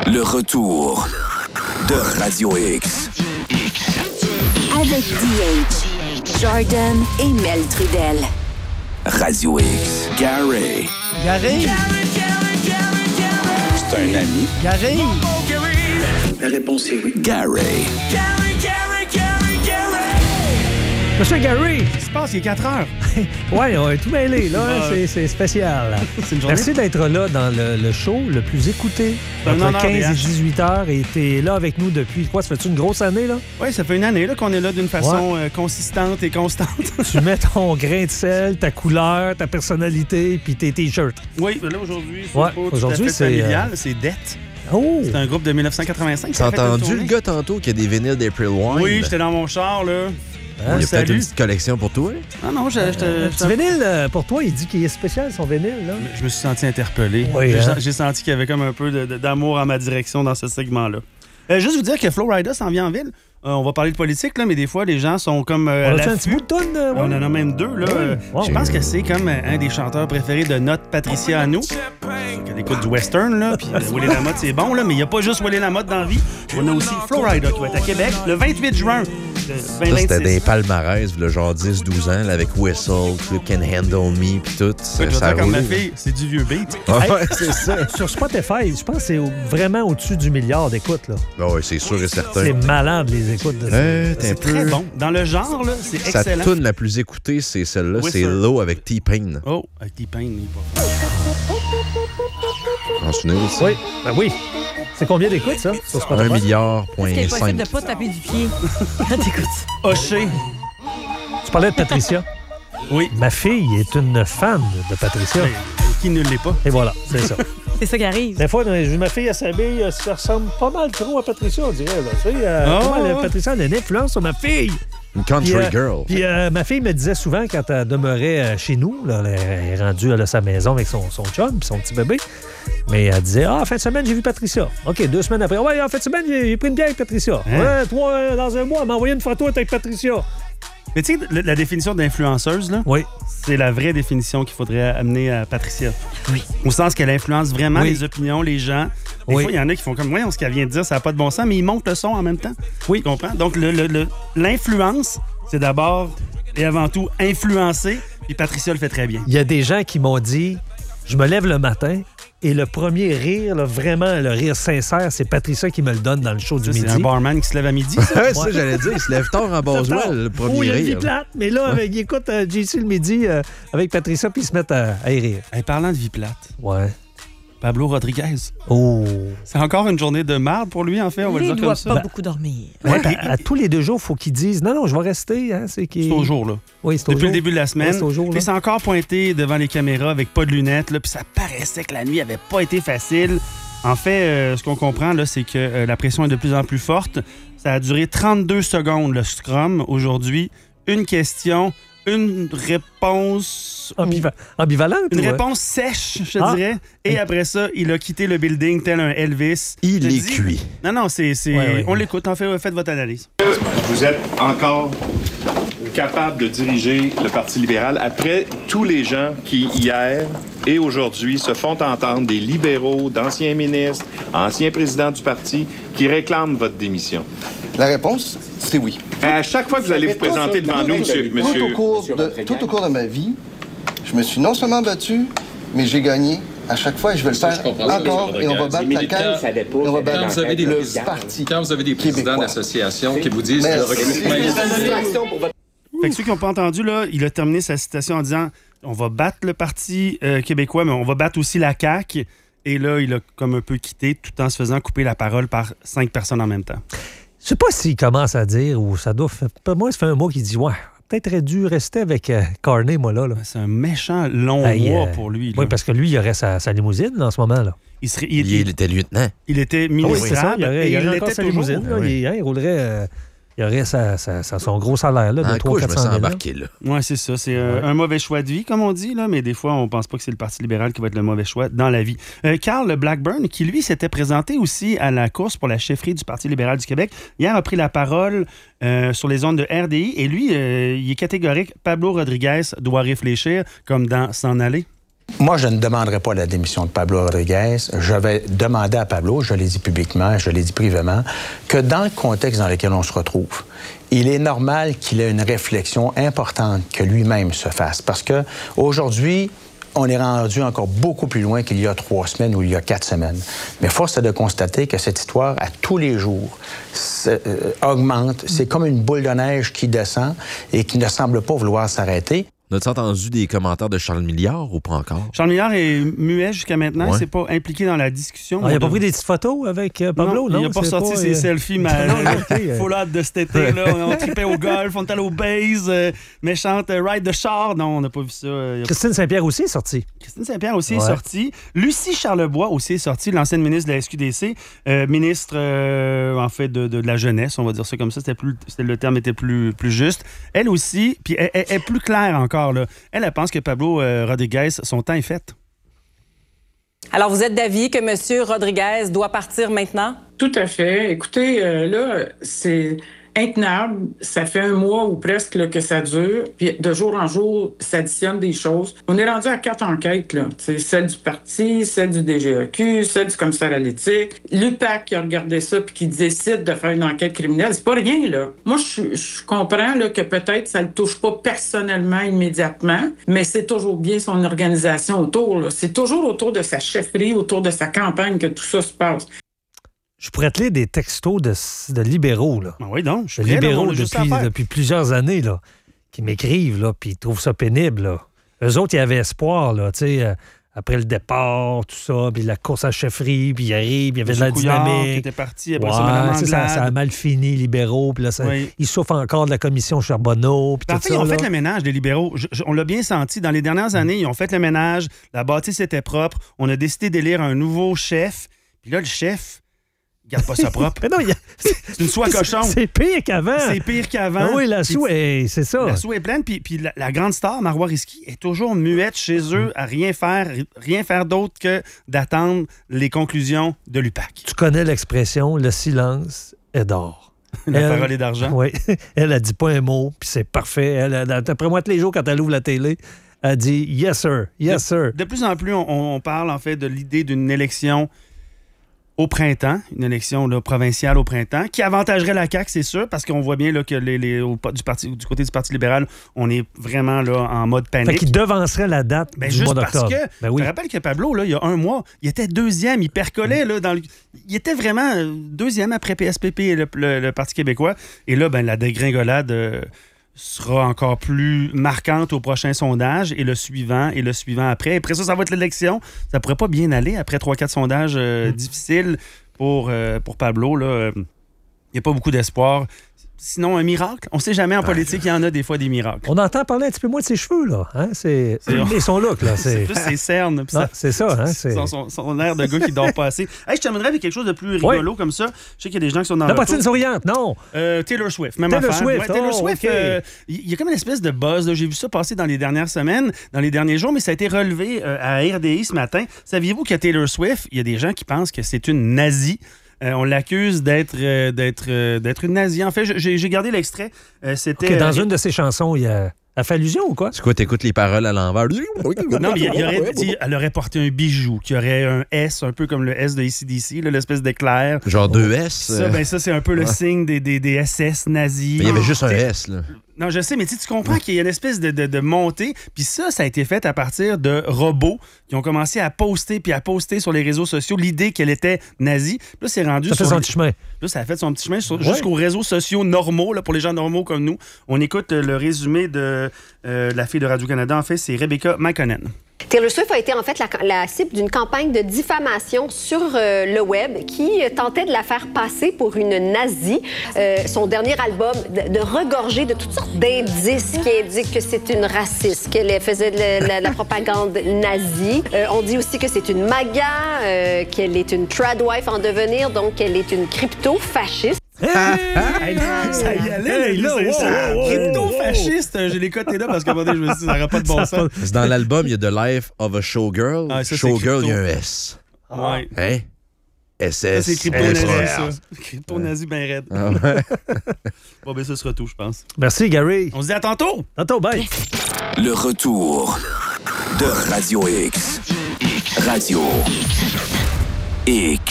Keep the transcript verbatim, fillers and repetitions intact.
Le retour de Radio X. Avec D H, Jordan et Mel Trudel. Radio X. Gary. Gary. C'est un ami. Gary. La réponse est oui. Gary. Monsieur Gary. Qu'est-ce qui se passe? Il est quatre heures. Ouais, on est tout mêlé, là. Ouais. C'est, c'est spécial. C'est une journée. Merci d'être là dans le, le show le plus écouté. C'est un Entre honneur, quinze D H. et dix-huit heures. Et t'es là avec nous depuis, quoi, ça fait une grosse année, là? Oui, ça fait une année là, qu'on est là d'une façon euh, consistante et constante. Tu mets ton grain de sel, ta couleur, ta personnalité, puis tes t-shirts. Oui, là, aujourd'hui, c'est Ouais, pas tout aujourd'hui, à fait c'est, familial. euh, C'est Dette. Oh! C'est un groupe de dix-neuf cent quatre-vingt-cinq. qui T'as a fait une entendu tournée. le gars tantôt qui a des vinyles d'April Wine? Oui, j'étais dans mon char, là. Hein? Il y a peut-être Salut. une petite collection pour toi. Ah non, je, je, Le je, petit vinyle, euh, pour toi, il dit qu'il est spécial, son vinyle, là. je me suis senti interpellé. Oui, J'ai, hein? j'ai senti qu'il y avait comme un peu de- de- d'amour en ma direction dans ce segment-là. Euh, juste vous dire que Flo Rida s'en vient en ville. Euh, on va parler de politique, là, mais des fois, les gens sont comme euh, à On a-tu un l'affût. petit bout de toune? euh, ouais? On en a même deux, là. Oui. Euh, Wow. Je pense que c'est comme euh, un des chanteurs préférés de notre Patricia à nous. Elle écoute du western, là. Puis euh, Willie Lamotte, c'est bon, là. Mais il n'y a pas juste Willie Lamotte dans la vie. On a aussi Flo Rida qui va être à Québec le vingt-huit juin. de Ça, vingt vingt-six. c'était des palmarès, là, genre dix douze ans, là, avec Whistle, You Can Handle Me, puis tout. Ouais, Ça, je veux ça dire, comme ma roulait, fille, c'est du vieux beat. là. Hey, Ouais, c'est ça. Sur Spotify, je pense que c'est au- vraiment au-dessus du milliard d'écoutes, là. Ben ouais, c'est sûr et certain. C'est malade, les écoutes de ça. Euh, t'es un C'est très peu... bon. Dans le genre, là, c'est Sa excellent. tune la plus écoutée, c'est celle-là. Oui, c'est sir. Low avec T-Pain. Oh, avec T-Pain, il est pas Vous en souvenez aussi? Oui, ben oui. C'est combien d'écoutes, ça, sur Spotify? Un milliard, point C'est cinq. possible de pas taper du pied quand t'écoutes. hoché. Tu parlais de Patricia. Oui. Ma fille est une fan de Patricia. Mais, qui ne l'est pas? Et voilà, c'est ça. C'est ça qui arrive. Des fois, j'ai vu ma fille, elle s'habille, euh, ça ressemble pas mal trop à Patricia, on dirait. Là. Tu sais, euh, Oh, comment, la- ouais. Patricia a une influence sur ma fille. Une country Puis, euh, girl. Puis euh, ma fille me disait souvent, quand elle demeurait euh, chez nous, là, elle est rendue à sa maison avec son, son chum puis son petit bébé, mais elle disait, ah, en fin de semaine, j'ai vu Patricia. OK, deux semaines après, ouais, en fin de semaine, j'ai, j'ai pris une bière avec Patricia. Hein? Ouais, toi, euh, dans un mois, elle m'a envoyé une photo avec Patricia. Mais tu sais, la, la définition d'influenceuse, là, Oui. c'est la vraie définition qu'il faudrait amener à Patricia. Oui. Au sens qu'elle influence vraiment Oui. les opinions, les gens. Des Oui. fois, il y en a qui font comme, ouais, ce qu'elle vient de dire, ça n'a pas de bon sens, mais ils montent le son en même temps. Oui. Tu comprends? Donc, le- le- le- l'influence, c'est d'abord et avant tout influencer, puis Patricia le fait très bien. Il y a des gens qui m'ont dit, je me lève le matin et le premier rire, là, vraiment le rire sincère, c'est Patricia qui me le donne dans le show du Ça, c'est midi. un barman qui se lève à midi, ça. Ouais, c'est ça, j'allais dire. Il se lève tard en Boswell, le premier Oh, il y a une vie rire. plate, mais là, avec, il écoute euh, J C le midi euh, avec Patricia, puis ils se mettent à, à y rire. Hey, parlant de vie plate, Ouais. Pablo Rodriguez. Oh. C'est encore une journée de marde pour lui, en fait, on va Il le ne dire doit comme ça. pas beaucoup dormir. Ouais, à, à tous les deux jours, il faut qu'ils disent non, non, je vais rester. Hein, c'est qu'il... C'est au jour, là. Oui, c'est au Depuis jour. le début de la semaine. Ouais, c'est au jour, là. Puis c'est encore pointé devant les caméras avec pas de lunettes. Là, puis ça paraissait que la nuit avait pas été facile. En fait, euh, ce qu'on comprend, là, c'est que euh, la pression est de plus en plus forte. Ça a duré trente-deux secondes, le scrum, aujourd'hui. Une question, une réponse... Ambiva- ambivalente? Une ou, euh? réponse sèche, je Ah. dirais. Et après ça, il a quitté le building tel un Elvis. Il Je est dis- cuit. Non, non, c'est... c'est- Ouais, ouais. On l'écoute. En fait, faites votre analyse. Vous êtes encore capable de diriger le Parti libéral après tous les gens qui, hier et aujourd'hui, se font entendre, des libéraux, d'anciens ministres, anciens présidents du parti, qui réclament votre démission. La réponse, c'est oui. À chaque fois que vous allez vous présenter devant nous, monsieur... Tout monsieur... au, cours de, tout au cours de ma vie, je me suis non seulement battu, mais j'ai gagné. À chaque fois, et je vais le faire encore, et on va battre la CAQ, et on va battre Quand vous avez des le présidents, parti quand vous avez des présidents québécois. d'associations qui vous disent que le Merci. recrutement... Fait que ceux qui n'ont pas entendu, là, il a terminé sa citation en disant on va battre le Parti euh, québécois, mais on va battre aussi la C A Q. Et là, il a comme un peu quitté tout en se faisant couper la parole par cinq personnes en même temps. Je sais pas s'il commence à dire ou ça doit faire. Moi, ça fait un mot qui dit ouais, peut-être dû rester avec euh, Carney, moi, là. là. C'est un méchant long Hey, mois euh, pour lui. là. Oui, parce que lui, il aurait sa, sa limousine là, en ce moment. là. il, serait, il, Il, il- était lieutenant. il était Ah oui, c'est ça. ministrable Il aurait, et il il aurait encore l'était sa toujours. limousine. là. Ah oui. Il, hein, il roulerait. euh, il aurait sa, sa- sa- son gros salaire là, de En trois quoi je cents me quatre sens cent mille. embarqué, là? Oui, c'est ça. C'est euh, un mauvais choix de vie, comme on dit, là, mais des fois, on pense pas que c'est le Parti libéral qui va être le mauvais choix dans la vie. Euh, Carl Blackburn, qui lui s'était présenté aussi à la course pour la chefferie du Parti libéral du Québec, hier a pris la parole euh, sur les ondes de R D I et lui, euh, il est catégorique. Pablo Rodriguez doit réfléchir comme dans S'en aller. Moi, je ne demanderai pas la démission de Pablo Rodriguez. Je vais demander à Pablo, je l'ai dit publiquement, je l'ai dit privément, que dans le contexte dans lequel on se retrouve, il est normal qu'il ait une réflexion importante que lui-même se fasse. Parce que aujourd'hui, on est rendu encore beaucoup plus loin qu'il y a trois semaines ou il y a quatre semaines. Mais force est de constater que cette histoire, à tous les jours, euh, augmente. C'est comme une boule de neige qui descend et qui ne semble pas vouloir s'arrêter. As-tu entendu des commentaires de Charles Milliard ou pas encore? Charles Milliard est muet jusqu'à maintenant. Ouais. Il ne s'est pas impliqué dans la discussion. Ah, il n'a pas pris des petites photos avec euh, Pablo, non? non il n'a pas sorti pas, ses euh... selfies, mais full hâte de cet été. Là. On, on tripait au golf, on est allé au base, euh, méchante euh, ride de char. Non, on n'a pas vu ça. Euh, Christine Saint-Pierre aussi est sortie. Christine Saint-Pierre aussi ouais. est sortie. Lucie Charlebois aussi est sortie, l'ancienne ministre de la S Q D C, euh, ministre euh, en fait de, de, de la jeunesse, on va dire ça comme ça. C'était plus, c'était, le terme était plus, plus juste. Elle aussi, puis elle, elle, elle est plus claire encore. Là. Elle a Je pense que Pablo euh, Rodriguez, son temps est fait. Alors, vous êtes d'avis que M. Rodriguez doit partir maintenant? Tout à fait. Écoutez, euh, là, c'est intenable. Ça fait un mois ou presque là, que ça dure. Puis de jour en jour, s'additionnent des choses. On est rendu à quatre enquêtes, là. C'est celle du parti, celle du D G E Q, celle du commissaire à l'éthique. L'U P A C qui a regardé ça puis qui décide de faire une enquête criminelle. C'est pas rien, là. Moi, je, je comprends là, que peut-être ça le touche pas personnellement, immédiatement, mais c'est toujours bien son organisation autour, là. C'est toujours autour de sa chefferie, autour de sa campagne que tout ça se passe. Je pourrais te lire des textos de, de libéraux, là. Ah oui, donc. Je de suis libéraux là, depuis, depuis plusieurs années, là, qui m'écrivent, là, puis ils trouvent ça pénible, là. Eux autres, ils avaient espoir, là, tu sais, euh, après le départ, tout ça, puis la course à chefferie, puis ils arrivent, il y avait de la Couillard, dynamique. Qui était parti, après ouais, ça, ça, ça a mal fini, libéraux, puis là, ça, oui. ils souffrent encore de la commission Charbonneau, puis tout en fait, ça. Ils ont là. fait le ménage, les libéraux. Je, je, on l'a bien senti. Dans les dernières années, ils ont fait le ménage, la bâtisse était propre, on a décidé d'élire un nouveau chef, puis là, le chef... garde pas ça propre. Mais non, a... c'est une soie cochon. C'est pire qu'avant. C'est pire qu'avant. Ah oui, la soie, est... c'est ça. La soie est pleine. Puis, puis la, la grande star, Marois Risky, est toujours muette chez eux à rien faire, rien faire d'autre que d'attendre les conclusions de l'U P A C. Tu connais l'expression « le silence est d'or ». La elle, parole est d'argent. Oui. Elle a dit pas un mot, puis c'est parfait. Elle, elle, après moi, tous les jours, quand elle ouvre la télé, elle dit « yes, sir, yes, sir ». De plus en plus, on, on parle en fait de l'idée d'une élection au printemps, une élection là, provinciale au printemps, qui avantagerait la C A Q, c'est sûr, parce qu'on voit bien là, que les, les, au, du, parti, du côté du Parti libéral, on est vraiment là, en mode panique. Fait qu'il devancerait la date ben, du mois d'octobre. Juste parce que, ben oui. je te rappelle que Pablo, là, il y a un mois, il était deuxième, il percolait. Là, dans le, il était vraiment deuxième après P S P P et le, le, le Parti québécois. Et là, ben, la dégringolade... Euh, sera encore plus marquante au prochain sondage et le suivant et le suivant après. Après ça, ça va être l'élection. Ça pourrait pas bien aller après trois quatre sondages euh, mmh. difficiles pour, euh, pour Pablo. Il n'y a pas beaucoup d'espoir. Sinon, un miracle. On ne sait jamais en politique, il y en a des fois des miracles. On entend parler un petit peu moins de ses cheveux, là. Hein? C'est... c'est... Et son look, là. C'est, c'est plus ses cernes. Non, ça... C'est ça, hein? C'est... Son, son, son air de gars qui dort pas assez. Hey, je terminerai avec quelque chose de plus rigolo oui. comme ça. Je sais qu'il y a des gens qui sont dans la patine souriante, non. Euh, Taylor Swift, même Taylor affaire. Swift, ouais, Taylor oh, Swift, il okay. euh, y a comme une espèce de buzz. Là. J'ai vu ça passer dans les dernières semaines, dans les derniers jours, mais ça a été relevé euh, à R D I ce matin. Saviez-vous que Taylor Swift, il y a des gens qui pensent que c'est une nazie? Euh, on l'accuse d'être, euh, d'être, euh, d'être une nazie. En fait, j'ai, j'ai gardé l'extrait. Euh, c'était, okay, dans euh, une de ses chansons, il y a... Elle fait allusion ou quoi? C'est quoi, t'écoutes les paroles à l'envers? Non, mais il y aurait dit, elle aurait porté un bijou qui aurait un S, un peu comme le S de A C D C, là, l'espèce d'éclair. Genre deux S? Ça, ben ça, c'est un peu le ouais. signe des, des, des S S nazis. Mais il y avait juste un S, là. Non, je sais, mais tu comprends qu'il y a une espèce de, de, de montée. Puis ça, ça a été fait à partir de robots qui ont commencé à poster puis à poster sur les réseaux sociaux l'idée qu'elle était nazie. Puis là, c'est rendu ça sur... fait son petit chemin. Là, ça a fait son petit chemin sur... ouais. jusqu'aux réseaux sociaux normaux, là, pour les gens normaux comme nous. On écoute le résumé de euh, la fille de Radio-Canada. En fait, c'est Rebecca McConnell. Taylor Swift a été en fait la, la cible d'une campagne de diffamation sur euh, le web qui euh, tentait de la faire passer pour une nazie. Euh, son dernier album, de, de regorger de toutes sortes d'indices qui indiquent que c'est une raciste, qu'elle faisait de la, la, la propagande nazie. Euh, on dit aussi que c'est une MAGA, euh, qu'elle est une tradwife en devenir, donc qu'elle est une crypto-fasciste. Hey, ça y allait, hey, là, c'est wow, ça. Wow, crypto-fasciste, wow. Je l'ai coté là parce qu'à un moment donné, je me suis dit, ça n'aurait pas de bon sens. C'est dans l'album, il y a The Life of a Showgirl. Ah, ça, Showgirl, il y a un S. Ouais. Hein? S S. Ça, c'est crypto-nazi, ça. Crypto-nazi bien raide. Ah ouais. Bon, ben, ça sera tout, je pense. Merci, Gary. On se dit à tantôt. Tantôt, bye. Le retour de Radio X. Radio X.